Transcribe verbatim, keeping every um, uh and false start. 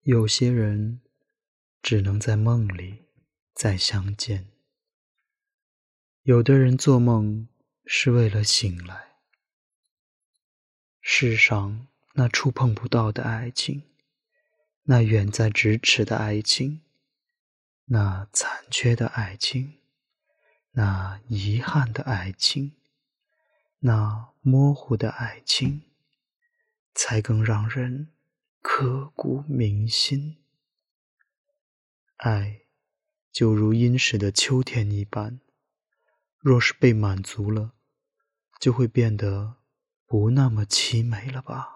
有些人只能在梦里再相见，有的人做梦是为了醒来。世上那触碰不到的爱情，那远在咫尺的爱情，那残缺的爱情，那遗憾的爱情，那模糊的爱情，才更让人刻骨铭心。爱就如殷实的秋天一般，若是被满足了，就会变得不那么凄美了吧。